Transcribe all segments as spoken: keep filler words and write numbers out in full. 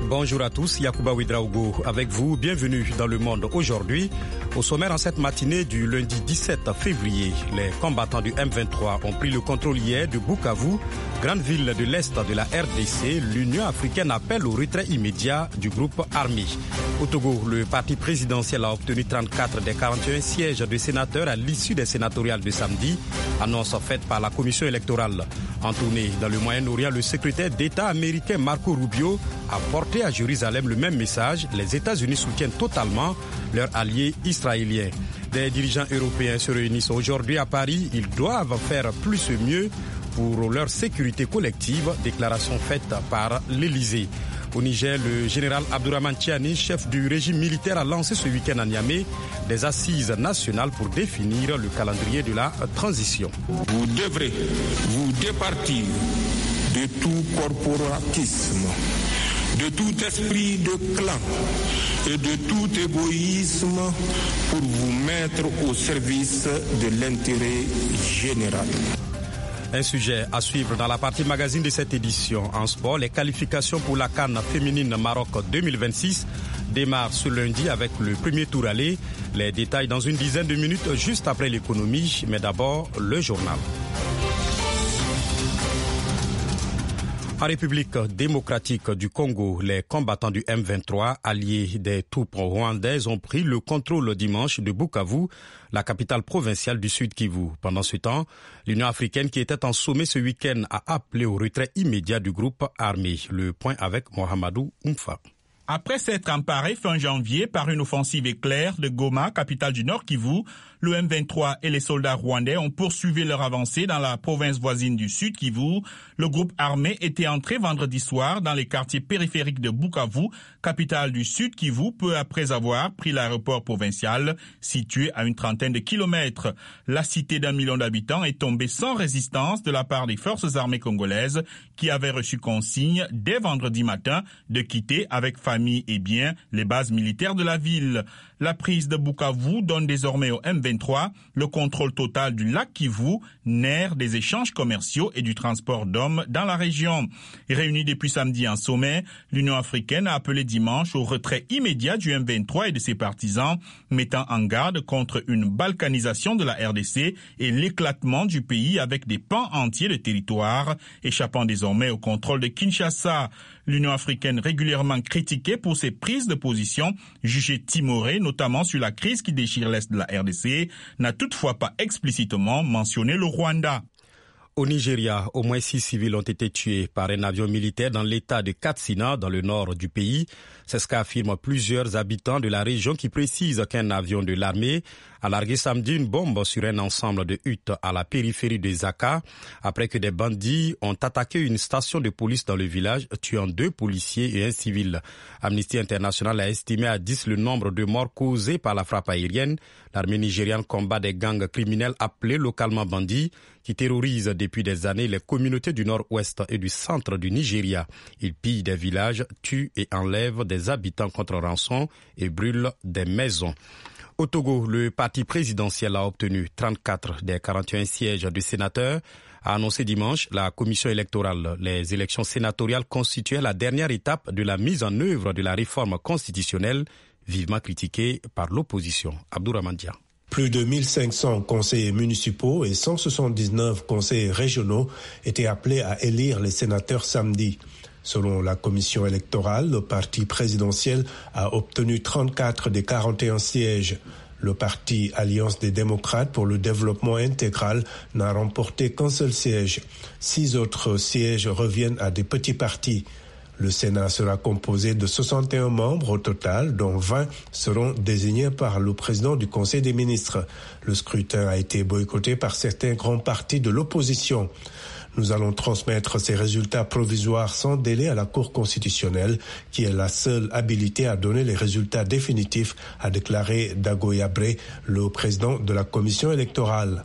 Bonjour à tous, Yacouba Ouedraogo avec vous, bienvenue dans Le Monde aujourd'hui. Au sommaire en cette matinée du lundi dix-sept février, les combattants du M vingt-trois ont pris le contrôle hier de Bukavu, grande ville de l'Est de la R D C. L'Union africaine appelle au retrait immédiat du groupe armé. Au Togo, le parti présidentiel a obtenu trente-quatre des quarante et un sièges de sénateurs à l'issue des sénatoriales de samedi, annonce faite par la commission électorale. En tournée dans le Moyen-Orient, le secrétaire d'État américain Marco Rubio a porté à Jérusalem le même message. Les États-Unis soutiennent totalement leurs alliés israéliens. Des dirigeants européens se réunissent aujourd'hui à Paris. Ils doivent faire plus et mieux pour leur sécurité collective, déclaration faite par l'Élysée. Au Niger, le général Abdourahmane Tiani, chef du régime militaire, a lancé ce week-end à Niamey des assises nationales pour définir le calendrier de la transition. Vous devrez vous départir de tout corporatisme, de tout esprit de clan et de tout égoïsme pour vous mettre au service de l'intérêt général. Un sujet à suivre dans la partie magazine de cette édition. En sport, les qualifications pour la CAN féminine Maroc deux mille vingt-six démarrent ce lundi avec le premier tour aller. Les détails dans une dizaine de minutes juste après l'économie, mais d'abord le journal. En République démocratique du Congo, les combattants du M vingt-trois, alliés des troupes rwandaises, ont pris le contrôle dimanche de Bukavu, la capitale provinciale du Sud Kivu. Pendant ce temps, l'Union africaine, qui était en sommet ce week-end, a appelé au retrait immédiat du groupe armé. Le point avec Mohamedou Oumfa. Après s'être emparé fin janvier par une offensive éclair de Goma, capitale du Nord Kivu, le M vingt-trois et les soldats rwandais ont poursuivi leur avancée dans la province voisine du Sud Kivu. Le groupe armé était entré vendredi soir dans les quartiers périphériques de Bukavu, capitale du Sud Kivu, peu après avoir pris l'aéroport provincial situé à une trentaine de kilomètres. La cité d'un million d'habitants est tombée sans résistance de la part des forces armées congolaises qui avaient reçu consigne dès vendredi matin de quitter avec famille et biens les bases militaires de la ville. La prise de Bukavu donne désormais au M vingt-trois le contrôle total du lac Kivu, nerf des échanges commerciaux et du transport d'hommes dans la région. Réunie depuis samedi en sommet, l'Union africaine a appelé dimanche au retrait immédiat du M vingt-trois et de ses partisans, mettant en garde contre une balkanisation de la R D C et l'éclatement du pays avec des pans entiers de territoire, échappant désormais au contrôle de Kinshasa. L'Union africaine, régulièrement critiquée pour ses prises de position, jugée timorée, notamment sur la crise qui déchire l'Est de la R D C, n'a toutefois pas explicitement mentionné le Rwanda. Au Nigeria, au moins six civils ont été tués par un avion militaire dans l'état de Katsina, dans le nord du pays. C'est ce qu'affirment plusieurs habitants de la région qui précisent qu'un avion de l'armée a largué samedi une bombe sur un ensemble de huttes à la périphérie de Zaka, après que des bandits ont attaqué une station de police dans le village, tuant deux policiers et un civil. Amnesty International a estimé à dix le nombre de morts causés par la frappe aérienne. L'armée nigériane combat des gangs criminels appelés localement bandits, qui terrorisent depuis des années les communautés du nord-ouest et du centre du Nigeria. Ils pillent des villages, tuent et enlèvent des habitants contre rançon et brûlent des maisons. Au Togo, le parti présidentiel a obtenu trente-quatre des quarante et un sièges de sénateurs, a annoncé dimanche la commission électorale. Les élections sénatoriales constituaient la dernière étape de la mise en œuvre de la réforme constitutionnelle, vivement critiquée par l'opposition. Abdourahmane Dia. Plus de mille cinq cents conseillers municipaux et cent soixante-dix-neuf conseillers régionaux étaient appelés à élire les sénateurs samedi. Selon la commission électorale, le parti présidentiel a obtenu trente-quatre des quarante et un sièges. Le parti Alliance des démocrates pour le développement intégral n'a remporté qu'un seul siège. Six autres sièges reviennent à des petits partis. Le Sénat sera composé de soixante et un membres au total, dont vingt seront désignés par le président du Conseil des ministres. Le scrutin a été boycotté par certains grands partis de l'opposition. Nous allons transmettre ces résultats provisoires sans délai à la Cour constitutionnelle, qui est la seule habilitée à donner les résultats définitifs, a déclaré Dago Yabré, le président de la commission électorale.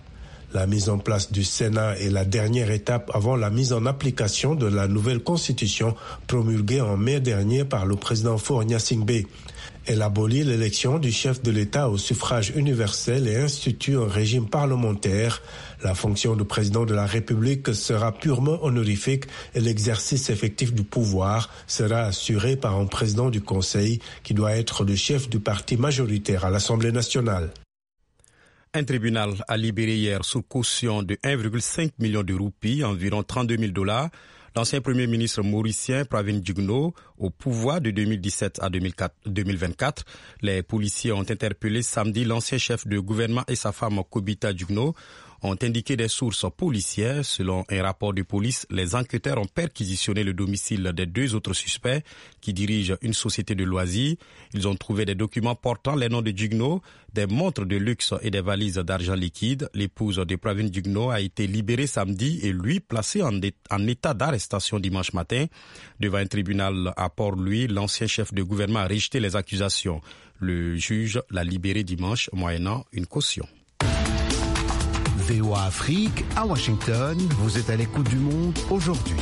La mise en place du Sénat est la dernière étape avant la mise en application de la nouvelle constitution promulguée en mai dernier par le président Faure Gnassingbé. Elle abolit l'élection du chef de l'État au suffrage universel et institue un régime parlementaire. La fonction de président de la République sera purement honorifique et l'exercice effectif du pouvoir sera assuré par un président du Conseil qui doit être le chef du parti majoritaire à l'Assemblée nationale. Un tribunal a libéré hier sous caution de un virgule cinq million de roupies, environ trente-deux mille dollars, l'ancien premier ministre mauricien Pravin Jugno, au pouvoir de deux mille dix-sept à deux mille vingt-quatre. Les policiers ont interpellé samedi l'ancien chef de gouvernement et sa femme Kobita Jugno, ont indiqué des sources policières. Selon un rapport de police, les enquêteurs ont perquisitionné le domicile des deux autres suspects qui dirigent une société de loisirs. Ils ont trouvé des documents portant les noms de Jugno, des montres de luxe et des valises d'argent liquide. L'épouse de Pravin Jugno a été libérée samedi et lui placé en, en état d'arrestation dimanche matin. Devant un tribunal à Port-Louis, l'ancien chef de gouvernement a rejeté les accusations. Le juge l'a libéré dimanche moyennant une caution. V O A Afrique, à Washington, vous êtes à l'écoute du monde aujourd'hui.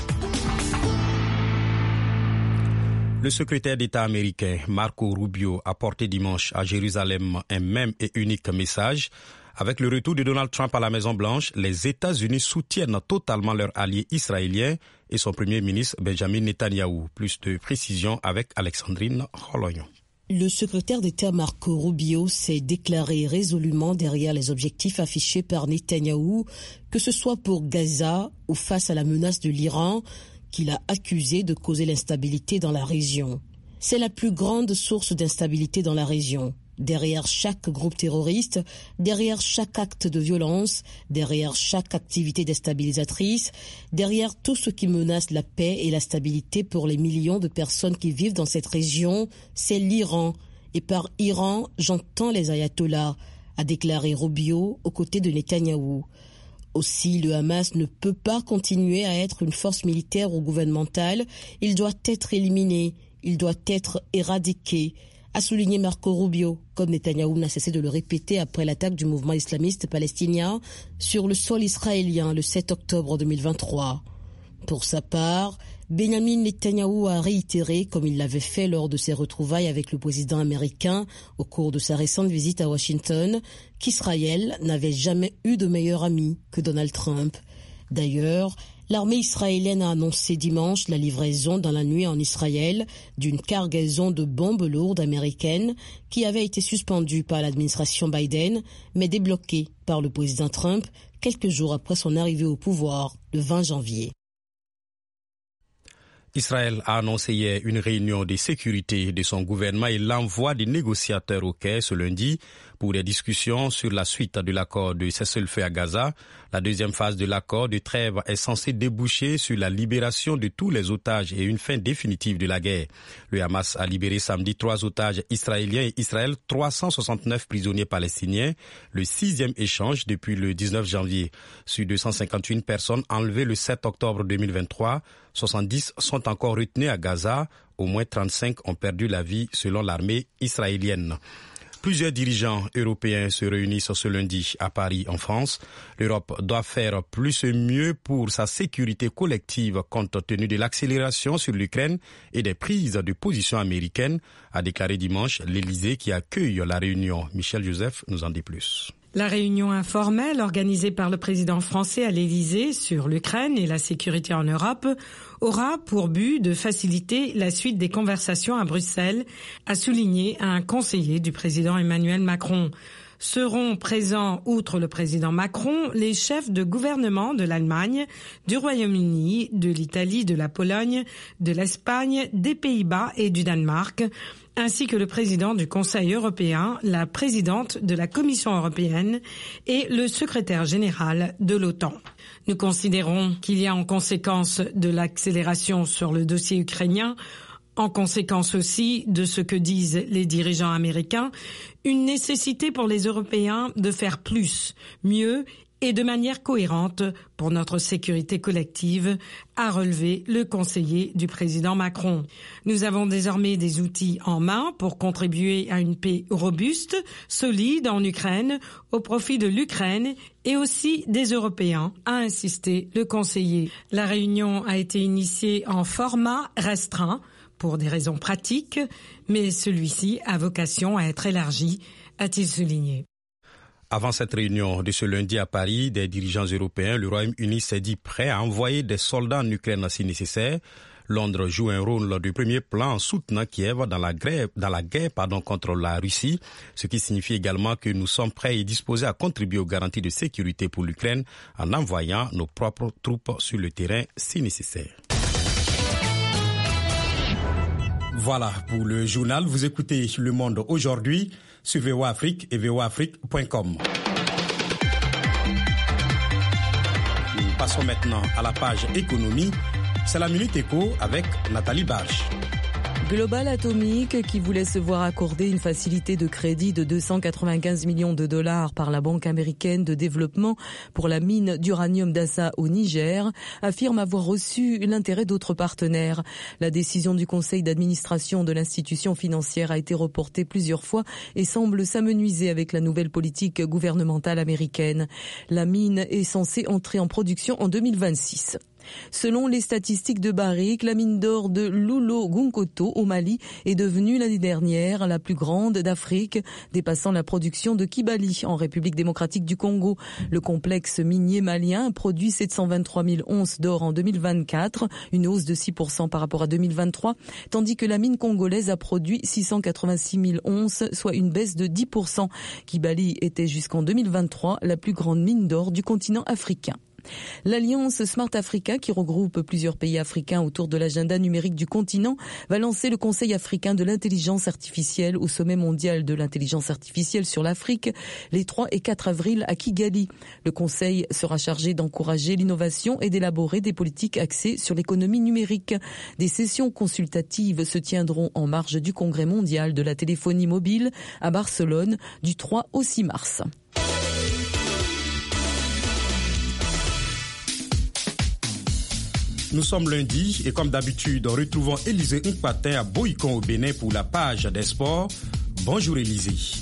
Le secrétaire d'État américain Marco Rubio a porté dimanche à Jérusalem un même et unique message. Avec le retour de Donald Trump à la Maison-Blanche, les États-Unis soutiennent totalement leur allié israélien et son premier ministre Benjamin Netanyahou. Plus de précisions avec Alexandrine Rolognon. Le secrétaire d'État Marco Rubio s'est déclaré résolument derrière les objectifs affichés par Netanyahou, que ce soit pour Gaza ou face à la menace de l'Iran, qu'il a accusé de causer l'instabilité dans la région. C'est la plus grande source d'instabilité dans la région. Derrière chaque groupe terroriste, derrière chaque acte de violence, derrière chaque activité déstabilisatrice, derrière tout ce qui menace la paix et la stabilité pour les millions de personnes qui vivent dans cette région, c'est l'Iran. Et par Iran, j'entends les ayatollahs, a déclaré Rubio aux côtés de Netanyahou. Aussi, le Hamas ne peut pas continuer à être une force militaire ou gouvernementale. Il doit être éliminé, il doit être éradiqué, a souligné Marco Rubio, comme Netanyahou n'a cessé de le répéter après l'attaque du mouvement islamiste palestinien sur le sol israélien le sept octobre deux mille vingt-trois. Pour sa part, Benjamin Netanyahou a réitéré, comme il l'avait fait lors de ses retrouvailles avec le président américain au cours de sa récente visite à Washington, qu'Israël n'avait jamais eu de meilleur ami que Donald Trump. D'ailleurs, l'armée israélienne a annoncé dimanche la livraison dans la nuit en Israël d'une cargaison de bombes lourdes américaines qui avait été suspendue par l'administration Biden, mais débloquée par le président Trump quelques jours après son arrivée au pouvoir le vingt janvier. Israël a annoncé hier une réunion de sécurité de son gouvernement et l'envoi des négociateurs au Caire ce lundi pour des discussions sur la suite de l'accord de cessez-le-feu à Gaza. La deuxième phase de l'accord de trêve est censée déboucher sur la libération de tous les otages et une fin définitive de la guerre. Le Hamas a libéré samedi trois otages israéliens et Israël trois cent soixante-neuf prisonniers palestiniens, le sixième échange depuis le dix-neuf janvier. Sur deux cent cinquante et une personnes enlevées le sept octobre deux mille vingt-trois, soixante-dix sont encore retenus à Gaza. Au moins trente-cinq ont perdu la vie selon l'armée israélienne. Plusieurs dirigeants européens se réunissent ce lundi à Paris, en France. L'Europe doit faire plus et mieux pour sa sécurité collective compte tenu de l'accélération sur l'Ukraine et des prises de position américaines, a déclaré dimanche l'Élysée qui accueille la réunion. Michel Joseph nous en dit plus. La réunion informelle organisée par le président français à l'Élysée sur l'Ukraine et la sécurité en Europe aura pour but de faciliter la suite des conversations à Bruxelles, a souligné un conseiller du président Emmanuel Macron. Seront présents, outre le président Macron, les chefs de gouvernement de l'Allemagne, du Royaume-Uni, de l'Italie, de la Pologne, de l'Espagne, des Pays-Bas et du Danemark, ainsi que le président du Conseil européen, la présidente de la Commission européenne et le secrétaire général de l'OTAN. Nous considérons qu'il y a en conséquence de l'accélération sur le dossier ukrainien, en conséquence aussi de ce que disent les dirigeants américains, une nécessité pour les Européens de faire plus, mieux et de manière cohérente pour notre sécurité collective, a relevé le conseiller du président Macron. Nous avons désormais des outils en main pour contribuer à une paix robuste, solide en Ukraine, au profit de l'Ukraine et aussi des Européens, a insisté le conseiller. La réunion a été initiée en format restreint pour des raisons pratiques, mais celui-ci a vocation à être élargi, a-t-il souligné. Avant cette réunion de ce lundi à Paris, des dirigeants européens, le Royaume-Uni s'est dit prêt à envoyer des soldats en Ukraine si nécessaire. Londres joue un rôle de premier plan en soutenant Kiev dans la guerre, dans la guerre pardon, contre la Russie, ce qui signifie également que nous sommes prêts et disposés à contribuer aux garanties de sécurité pour l'Ukraine en envoyant nos propres troupes sur le terrain si nécessaire. Voilà pour le journal. Vous écoutez Le Monde aujourd'hui sur V O A Afrique et V O A Afrique point com. Nous passons maintenant à la page économie. C'est la Minute Éco avec Nathalie Barge. Global Atomic, qui voulait se voir accorder une facilité de crédit de deux cent quatre-vingt-quinze millions de dollars par la Banque américaine de développement pour la mine d'uranium d'Assa au Niger, affirme avoir reçu l'intérêt d'autres partenaires. La décision du conseil d'administration de l'institution financière a été reportée plusieurs fois et semble s'amenuiser avec la nouvelle politique gouvernementale américaine. La mine est censée entrer en production en deux mille vingt-six. Selon les statistiques de Barrick, la mine d'or de Loulo-Gounkoto au Mali est devenue l'année dernière la plus grande d'Afrique, dépassant la production de Kibali en République démocratique du Congo. Le complexe minier malien a produit sept cent vingt-trois mille onces d'or en deux mille vingt-quatre, une hausse de six pour cent par rapport à deux mille vingt-trois, tandis que la mine congolaise a produit six cent quatre-vingt-six mille onces, soit une baisse de dix pour cent. Kibali était jusqu'en deux mille vingt-trois la plus grande mine d'or du continent africain. L'Alliance Smart Africa, qui regroupe plusieurs pays africains autour de l'agenda numérique du continent, va lancer le Conseil africain de l'intelligence artificielle au sommet mondial de l'intelligence artificielle sur l'Afrique les trois et quatre avril à Kigali. Le Conseil sera chargé d'encourager l'innovation et d'élaborer des politiques axées sur l'économie numérique. Des sessions consultatives se tiendront en marge du Congrès mondial de la téléphonie mobile à Barcelone du trois au six mars. Nous sommes lundi et comme d'habitude, retrouvons Élisée Nkpatin à Boïkon au Bénin pour la page des sports. Bonjour Élisée.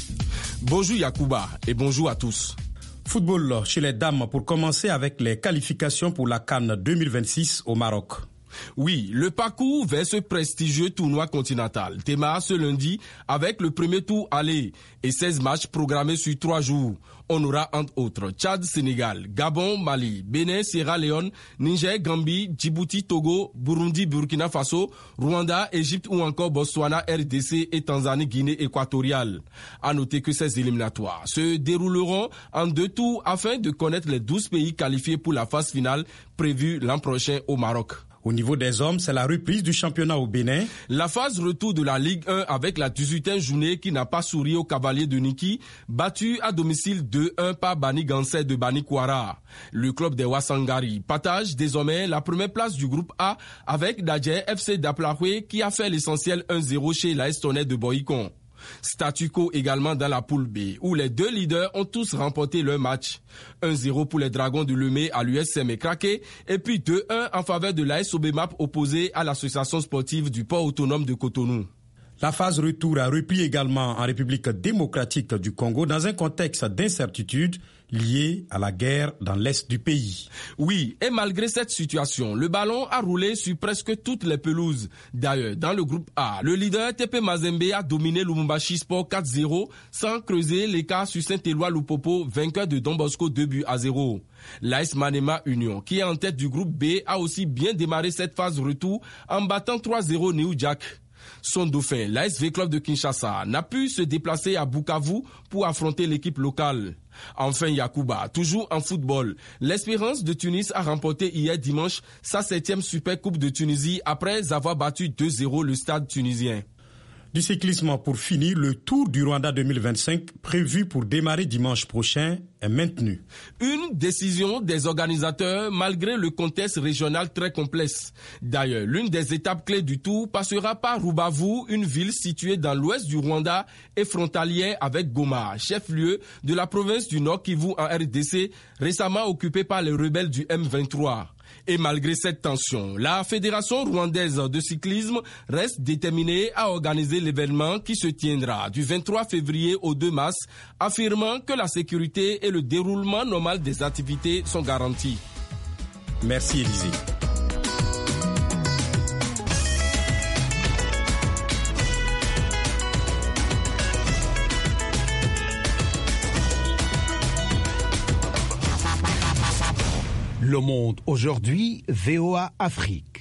Bonjour Yacouba et bonjour à tous. Football chez les dames pour commencer avec les qualifications pour la CAN deux mille vingt-six au Maroc. Oui, le parcours vers ce prestigieux tournoi continental démarre ce lundi avec le premier tour aller et seize matchs programmés sur trois jours. On aura entre autres Tchad, Sénégal, Gabon, Mali, Bénin, Sierra Leone, Niger, Gambie, Djibouti, Togo, Burundi, Burkina Faso, Rwanda, Égypte ou encore Botswana, R D C et Tanzanie, Guinée équatoriale. À noter que ces éliminatoires se dérouleront en deux tours afin de connaître les douze pays qualifiés pour la phase finale prévue l'an prochain au Maroc. Au niveau des hommes, c'est la reprise du championnat au Bénin. La phase retour de la Ligue un avec la dix-huitième journée qui n'a pas souri aux Cavaliers de Niki, battu à domicile deux un par Bani Gansé de Bani Kouara. Le club des Wassangari partage désormais la première place du groupe A avec Dadje F C d'Aplahoué qui a fait l'essentiel un zéro chez l'A S Tonnerre de Boïkon. Statu quo également dans la poule B, où les deux leaders ont tous remporté leur match. un zéro pour les Dragons de Lemay à l'U S M et Craqué, et puis deux un en faveur de l'A S Obemap opposé à l'association sportive du port autonome de Cotonou. La phase retour a repris également en République démocratique du Congo dans un contexte d'incertitude lié à la guerre dans l'est du pays. Oui, et malgré cette situation, le ballon a roulé sur presque toutes les pelouses. D'ailleurs, dans le groupe A, le leader T P Mazembe a dominé Lubumbashi Sport quatre zéro sans creuser l'écart sur Saint-Éloi Lupopo, vainqueur de Don Bosco deux buts à zéro. L'A S Manema Union, qui est en tête du groupe B, a aussi bien démarré cette phase retour en battant trois zéro New Jack. Son dauphin, l'A S V Club de Kinshasa, n'a pu se déplacer à Bukavu pour affronter l'équipe locale. Enfin, Yacouba, toujours en football, l'Espérance de Tunis a remporté hier dimanche sa septième Super Coupe de Tunisie après avoir battu deux zéro le stade tunisien. Du cyclisme pour finir, le Tour du Rwanda deux mille vingt-cinq prévu pour démarrer dimanche prochain est maintenu. Une décision des organisateurs malgré le contexte régional très complexe. D'ailleurs, l'une des étapes clés du Tour passera par Rubavu, une ville située dans l'ouest du Rwanda et frontalière avec Goma, chef-lieu de la province du Nord Kivu en R D C, récemment occupée par les rebelles du M vingt-trois. Et malgré cette tension, la Fédération rwandaise de cyclisme reste déterminée à organiser l'événement qui se tiendra du vingt-trois février au deux mars, affirmant que la sécurité et le déroulement normal des activités sont garantis. Merci Élisée. Le Monde aujourd'hui, V O A Afrique.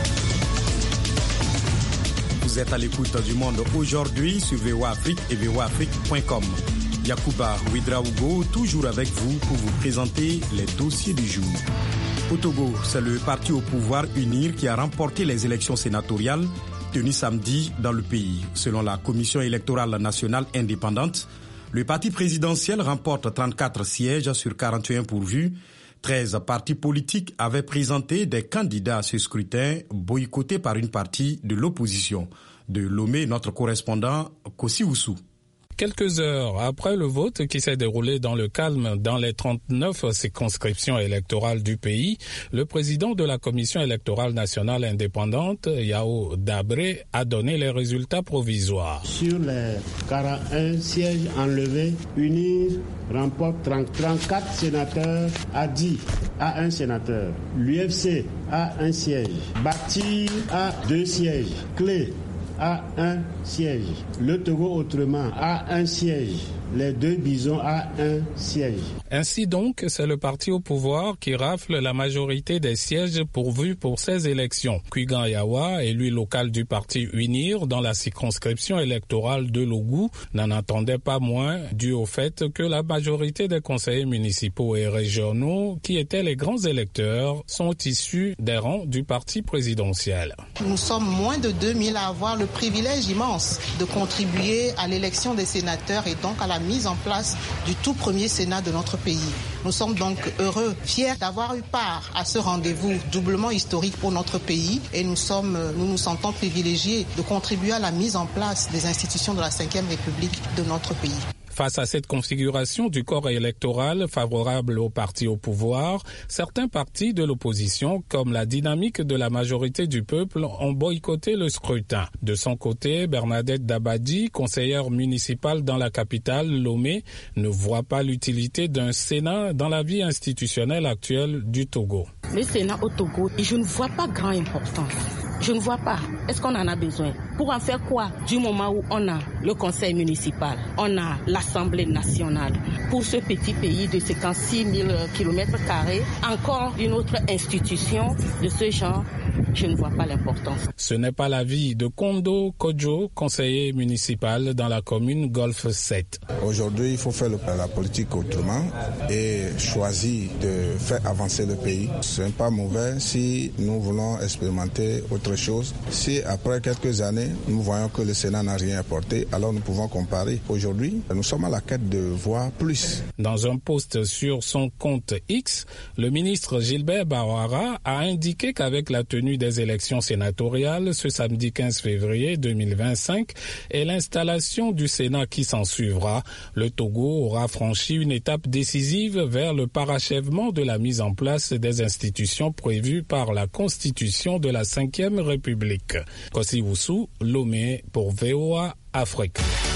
Vous êtes à l'écoute du Monde aujourd'hui sur V O A Afrique et V O A Afrique point com. Yacouba Ouedraogo, toujours avec vous pour vous présenter les dossiers du jour. Au Togo, c'est le parti au pouvoir UNIR qui a remporté les élections sénatoriales tenues samedi dans le pays. Selon la Commission électorale nationale indépendante, le parti présidentiel remporte trente-quatre sièges sur quarante et un pourvus. treize partis politiques avaient présenté des candidats à ce scrutin boycottés par une partie de l'opposition. De Lomé, notre correspondant Kossi Oussou. Quelques heures après le vote qui s'est déroulé dans le calme dans les trente-neuf circonscriptions électorales du pays, le président de la Commission électorale nationale indépendante, Yao Dabré, a donné les résultats provisoires. Sur les quarante et un sièges enlevés, UNIR remporte trente-quatre sénateurs à dix à un sénateur. L'U F C a un siège. Bâtir a deux sièges. Clé a un siège. Le Togo autrement a un siège. Les deux bisons a un siège. Ainsi donc, c'est le parti au pouvoir qui rafle la majorité des sièges pourvus pour ces élections. Kuigan Yawa, élu local du parti UNIR dans la circonscription électorale de Logou, n'en attendait pas moins dû au fait que la majorité des conseillers municipaux et régionaux, qui étaient les grands électeurs, sont issus des rangs du parti présidentiel. Nous sommes moins de deux mille à avoir le privilège immense de contribuer à l'élection des sénateurs et donc à la mise en place du tout premier Sénat de notre pays. Nous sommes donc heureux, fiers d'avoir eu part à ce rendez-vous doublement historique pour notre pays et nous sommes, nous nous sentons privilégiés de contribuer à la mise en place des institutions de la cinquième République de notre pays. Face à cette configuration du corps électoral favorable au parti au pouvoir, certains partis de l'opposition, comme la dynamique de la majorité du peuple, ont boycotté le scrutin. De son côté, Bernadette Dabadi, conseillère municipale dans la capitale, Lomé, ne voit pas l'utilité d'un Sénat dans la vie institutionnelle actuelle du Togo. Le Sénat au Togo, je ne vois pas grande importance. Je ne vois pas. Est-ce qu'on en a besoin? Pour en faire quoi? Du moment où on a le conseil municipal, on a l'Assemblée nationale. Pour ce petit pays de cinquante-six mille kilomètres carrés, encore une autre institution de ce genre, je ne vois pas l'importance. Ce n'est pas l'avis de Kondo Kojo, conseiller municipal dans la commune Golfe sept. Aujourd'hui, il faut faire la politique autrement et choisir de faire avancer le pays. Ce n'est pas mauvais si nous voulons expérimenter autre chose. Si après quelques années, nous voyons que le Sénat n'a rien apporté, alors nous pouvons comparer. Aujourd'hui, nous sommes à la quête de voir plus. Dans un post sur son compte X, le ministre Gilbert Baouara a indiqué qu'avec la tenue des élections sénatoriales ce samedi quinze février deux mille vingt-cinq et l'installation du Sénat qui s'en suivra, le Togo aura franchi une étape décisive vers le parachèvement de la mise en place des institutions prévues par la Constitution de la cinquième République. Kossi Oussou, Lomé pour V O A Afrique.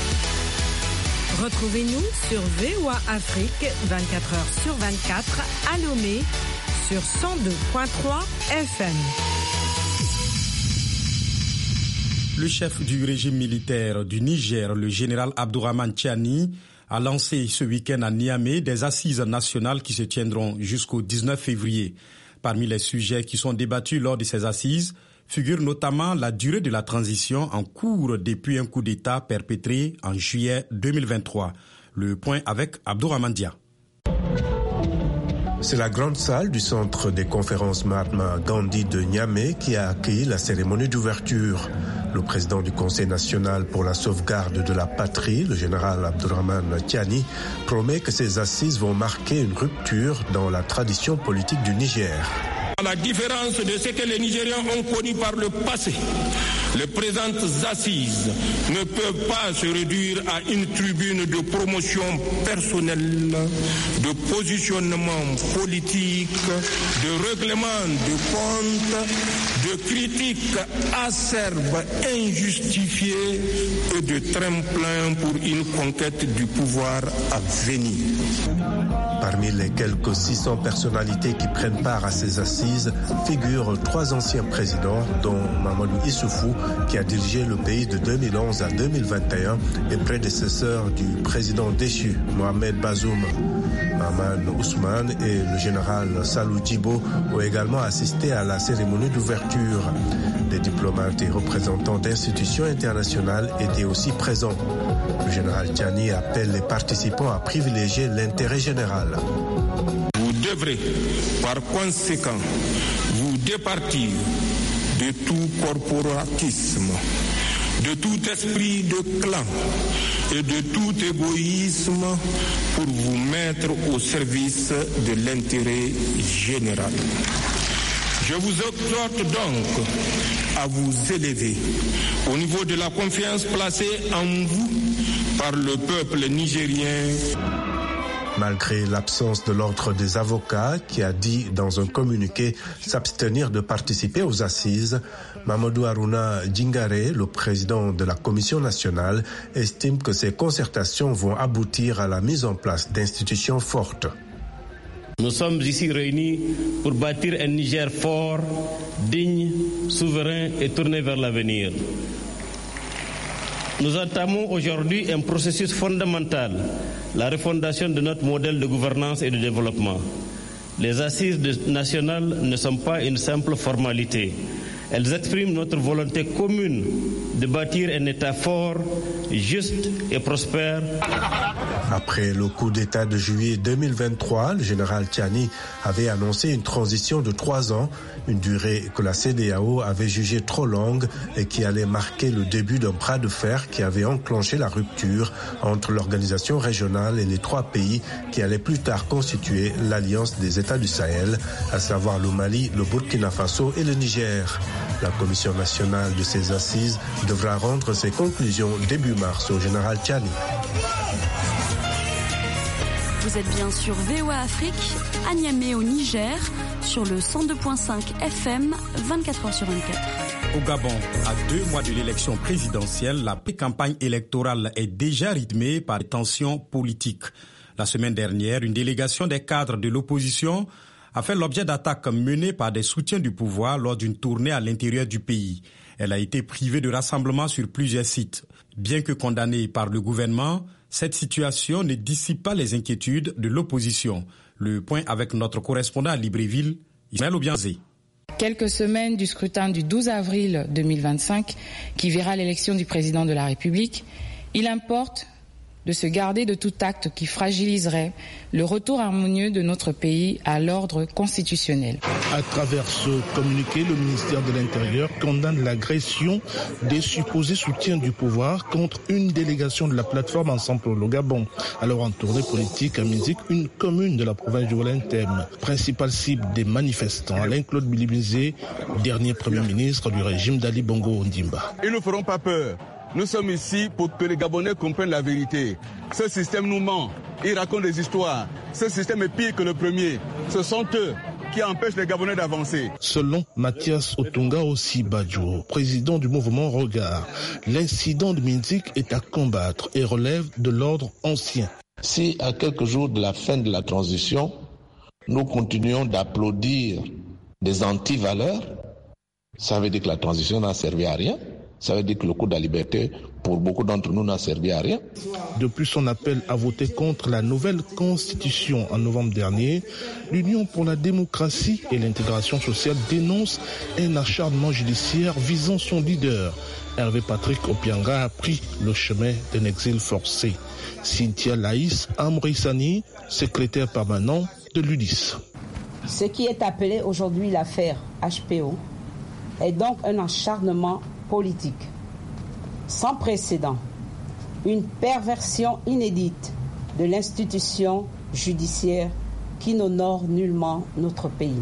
Retrouvez-nous sur V O A Afrique vingt-quatre heures sur vingt-quatre à Lomé sur cent deux virgule trois F M. Le chef du régime militaire du Niger, le général Abdourahmane Tiani, a lancé ce week-end à Niamey des assises nationales qui se tiendront jusqu'au dix-neuf février. Parmi les sujets qui sont débattus lors de ces assises figure notamment la durée de la transition en cours depuis un coup d'État perpétré en juillet deux mille vingt-trois. Le point avec Abdourahmane Dia. C'est la grande salle du centre des conférences Mahatma Gandhi de Niamey qui a accueilli la cérémonie d'ouverture. Le président du Conseil national pour la sauvegarde de la patrie, le général Abdourahmane Tiani, promet que ces assises vont marquer une rupture dans la tradition politique du Niger. À la différence de ce que les Nigériens ont connu par le passé, les présentes assises ne peuvent pas se réduire à une tribune de promotion personnelle, de positionnement politique, de règlement de comptes, de critiques acerbes, injustifiées et de tremplin pour une conquête du pouvoir à venir. Parmi les quelques six cents personnalités qui prennent part à ces assises figurent trois anciens présidents, dont Mamadou Issoufou, qui a dirigé le pays de deux mille onze à deux mille vingt et un, et prédécesseur du président déchu, Mohamed Bazoum. Maman Ousmane et le général Salou Djibo ont également assisté à la cérémonie d'ouverture. Des diplomates et représentants d'institutions internationales étaient aussi présents. Le général Tiani appelle les participants à privilégier l'intérêt général. Vous devrez, par conséquent, vous départir de tout corporatisme, de tout esprit de clan et de tout égoïsme pour vous mettre au service de l'intérêt général. Je vous exhorte donc à vous élever au niveau de la confiance placée en vous par le peuple nigérien. Malgré l'absence de l'ordre des avocats qui a dit dans un communiqué s'abstenir de participer aux assises, Mamadou Harouna Djingare, le président de la Commission nationale, estime que ces concertations vont aboutir à la mise en place d'institutions fortes. Nous sommes ici réunis pour bâtir un Niger fort, digne, souverain et tourné vers l'avenir. Nous entamons aujourd'hui un processus fondamental, la refondation de notre modèle de gouvernance et de développement. Les assises nationales ne sont pas une simple formalité. Elles expriment notre volonté commune de bâtir un État fort, juste et prospère. Après le coup d'État de juillet deux mille vingt-trois, le général Tiani avait annoncé une transition de trois ans, une durée que la C E D E A O avait jugée trop longue et qui allait marquer le début d'un bras de fer qui avait enclenché la rupture entre l'organisation régionale et les trois pays qui allaient plus tard constituer l'Alliance des États du Sahel, à savoir le Mali, le Burkina Faso et le Niger. La Commission nationale de ces assises devra rendre ses conclusions début mars au général Tiani. Vous êtes bien sur V O A Afrique, à Niamey au Niger, sur le cent deux virgule cinq F M, vingt-quatre heures sur vingt-quatre. Au Gabon, à deux mois de l'élection présidentielle, la pré-campagne électorale est déjà rythmée par des tensions politiques. La semaine dernière, une délégation des cadres de l'opposition a fait l'objet d'attaques menées par des soutiens du pouvoir lors d'une tournée à l'intérieur du pays. Elle a été privée de rassemblement sur plusieurs sites. Bien que condamnée par le gouvernement, cette situation ne dissipe pas les inquiétudes de l'opposition. Le point avec notre correspondant à Libreville, Ismaël Obianzé. Quelques semaines du scrutin du douze avril deux mille vingt-cinq, qui verra l'élection du président de la République, il importe de se garder de tout acte qui fragiliserait le retour harmonieux de notre pays à l'ordre constitutionnel. À travers ce communiqué, le ministère de l'Intérieur condamne l'agression des supposés soutiens du pouvoir contre une délégation de la plateforme Ensemble pour le Gabon. Alors en tournée politique à Mizik, une commune de la province du Wolin-Tem, principale cible des manifestants, Alain-Claude Bilibizé, dernier premier ministre du régime d'Ali Bongo Ondimba. Ils ne feront pas peur. Nous sommes ici pour que les Gabonais comprennent la vérité. Ce système nous ment. Il raconte des histoires. Ce système est pire que le premier. Ce sont eux qui empêchent les Gabonais d'avancer. Selon Mathias Otunga Osibadjo, président du mouvement Regard, l'incident de Mizik est à combattre et relève de l'ordre ancien. Si à quelques jours de la fin de la transition, nous continuons d'applaudir des anti-valeurs, ça veut dire que la transition n'a servi à rien. Ça veut dire que le coup de la liberté, pour beaucoup d'entre nous, n'a servi à rien. Depuis son appel à voter contre la nouvelle constitution en novembre dernier, l'Union pour la démocratie et l'intégration sociale dénonce un acharnement judiciaire visant son leader. Hervé Patrick Opianga a pris le chemin d'un exil forcé. Cynthia Laïs Amrissani, secrétaire permanent de l'U D I S. Ce qui est appelé aujourd'hui l'affaire H P O est donc un acharnement politique sans précédent, une perversion inédite de l'institution judiciaire qui n'honore nullement notre pays.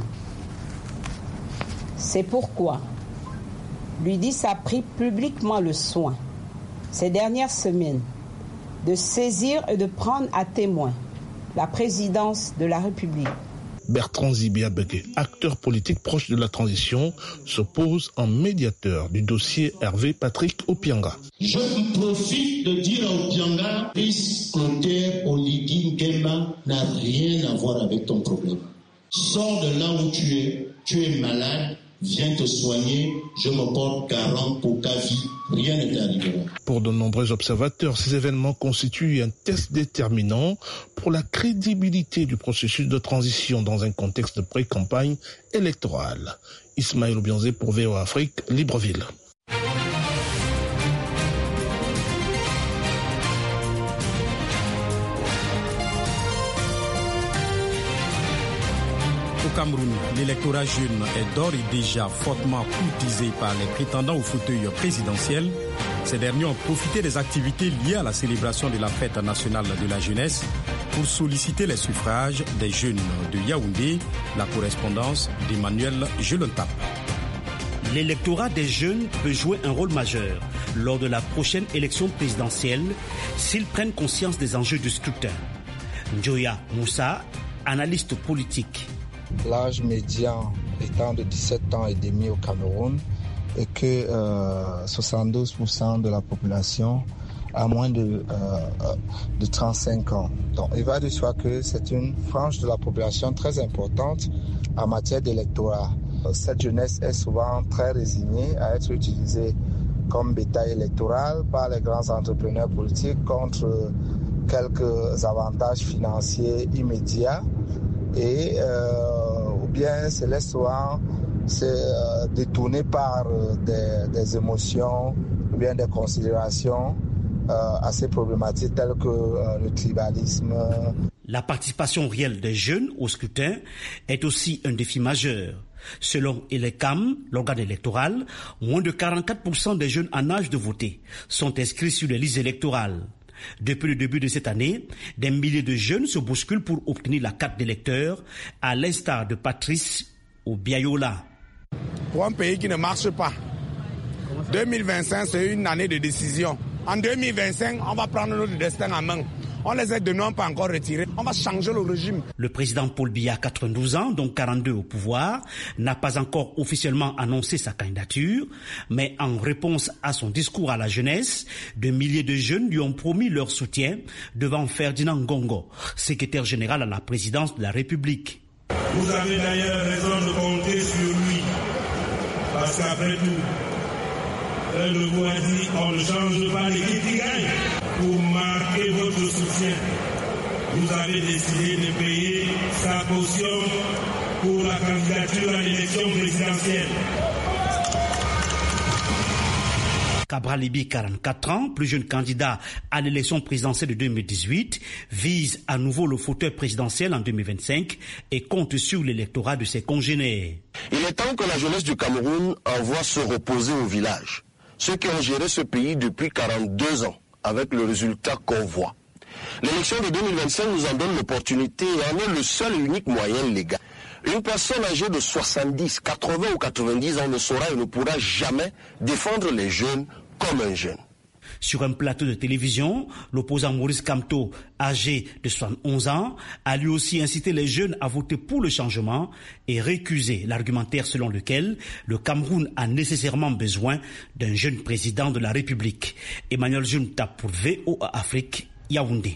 C'est pourquoi l'U D I S a pris publiquement le soin, ces dernières semaines, de saisir et de prendre à témoin la présidence de la République. Bertrand Zibiabeke, acteur politique proche de la transition, s'oppose en médiateur du dossier Hervé Patrick Opianga. Je profite de dire à Opianga, Chris Clotaire Oligui Nguema n'a rien à voir avec ton problème. Sors de là où tu es, tu es malade, viens te soigner, je me porte garant pour ta vie, rien ne t'arrivera. Pour de nombreux observateurs, ces événements constituent un test déterminant pour la crédibilité du processus de transition dans un contexte de pré-campagne électorale. Ismaël Obianzé pour V O A Afrique, Libreville. Au Cameroun, l'électorat jeune est d'ores et déjà fortement courtisé par les prétendants au fauteuil présidentiel. Ces derniers ont profité des activités liées à la célébration de la fête nationale de la jeunesse pour solliciter les suffrages des jeunes de Yaoundé, la correspondance d'Emmanuel Jelontap. L'électorat des jeunes peut jouer un rôle majeur lors de la prochaine élection présidentielle s'ils prennent conscience des enjeux du scrutin. Njoya Moussa, analyste politique. L'âge médian étant de dix-sept ans et demi au Cameroun et que euh, soixante-douze pour cent de la population a moins de, euh, de trente-cinq ans. Donc il va de soi que c'est une frange de la population très importante en matière d'électorat. Cette jeunesse est souvent très résignée à être utilisée comme bétail électoral par les grands entrepreneurs politiques contre quelques avantages financiers immédiats. Et euh, ou bien se laisse souvent se euh, détourner par euh, des, des émotions ou bien des considérations euh, assez problématiques telles que euh, le tribalisme. La participation réelle des jeunes au scrutin est aussi un défi majeur. Selon Elecam, l'organe électoral, moins de quarante-quatre pour cent des jeunes en âge de voter sont inscrits sur les listes électorales. Depuis le début de cette année, des milliers de jeunes se bousculent pour obtenir la carte d'électeur, à l'instar de Patrice Obiayola. Pour un pays qui ne marche pas, deux mille vingt-cinq, c'est une année de décision. En deux mille vingt-cinq, on va prendre notre destin en main. On les aide de nous pas encore retirés. On va changer le régime. Le président Paul Biya, quatre-vingt-douze ans, dont quarante-deux au pouvoir, n'a pas encore officiellement annoncé sa candidature, mais en réponse à son discours à la jeunesse, de milliers de jeunes lui ont promis leur soutien devant Ferdinand Ngongo, secrétaire général à la présidence de la République. Vous avez d'ailleurs raison de compter sur lui, parce qu'après tout, un de vous a dit on ne change pas l'équipe qui gagne. Pour marquer votre soutien, vous avez décidé de payer sa caution pour la candidature à l'élection présidentielle. Cabral Ibi, quarante-quatre ans, plus jeune candidat à l'élection présidentielle de deux mille dix-huit, vise à nouveau le fauteuil présidentiel en deux mille vingt-cinq et compte sur l'électorat de ses congénères. Il est temps que la jeunesse du Cameroun envoie se reposer au village. Ceux qui ont géré ce pays depuis quarante-deux ans, avec le résultat qu'on voit. L'élection de deux mille vingt-cinq nous en donne l'opportunité et en est le seul et unique moyen légal. Une personne âgée de soixante-dix, quatre-vingts ou quatre-vingt-dix ans ne saura et ne pourra jamais défendre les jeunes comme un jeune. Sur un plateau de télévision, l'opposant Maurice Kamto, âgé de soixante-onze ans, a lui aussi incité les jeunes à voter pour le changement et récusé l'argumentaire selon lequel le Cameroun a nécessairement besoin d'un jeune président de la République. Emmanuel Junta pour V O A Afrique, Yaoundé.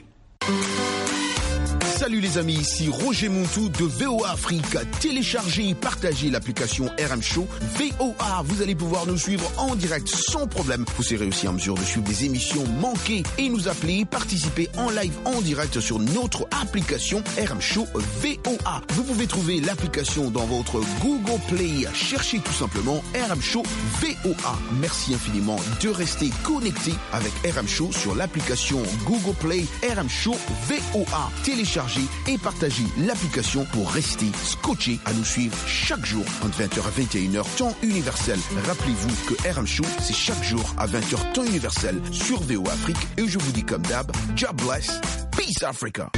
Salut les amis, ici Roger Montou de V O A Afrique. Téléchargez et partagez l'application R M Show V O A. Vous allez pouvoir nous suivre en direct sans problème. Vous serez aussi en mesure de suivre des émissions manquées et nous appeler, participer en live en direct sur notre application R M Show V O A. Vous pouvez trouver l'application dans votre Google Play. Cherchez tout simplement R M Show V O A. Merci infiniment de rester connecté avec R M Show sur l'application Google Play R M Show V O A. Téléchargez télécharger et partager l'application pour rester scotché à nous suivre chaque jour entre vingt heures et vingt et une heures temps universel. Rappelez-vous que R M Show, c'est chaque jour à vingt heures temps universel sur V O A Afrique. Et je vous dis comme d'hab, God bless, peace Africa.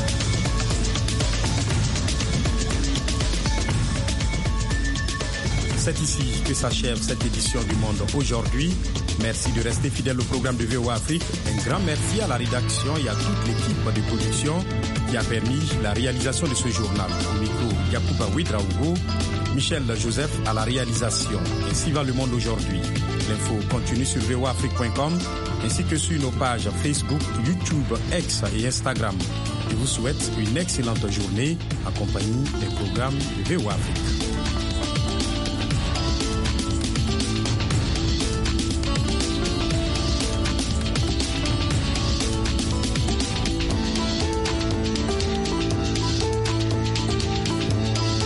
C'est ici que s'achève cette édition du Monde aujourd'hui. Merci de rester fidèle au programme de V O A Afrique. Un grand merci à la rédaction et à toute l'équipe de production qui a permis la réalisation de ce journal. Au micro, Yacouba Ouedraogo, Michel Joseph à la réalisation. Ainsi va le monde aujourd'hui. L'info continue sur V O A Afrique point com ainsi que sur nos pages Facebook, YouTube, X et Instagram. Je vous souhaite une excellente journée en compagnie des programmes de V O A Afrique.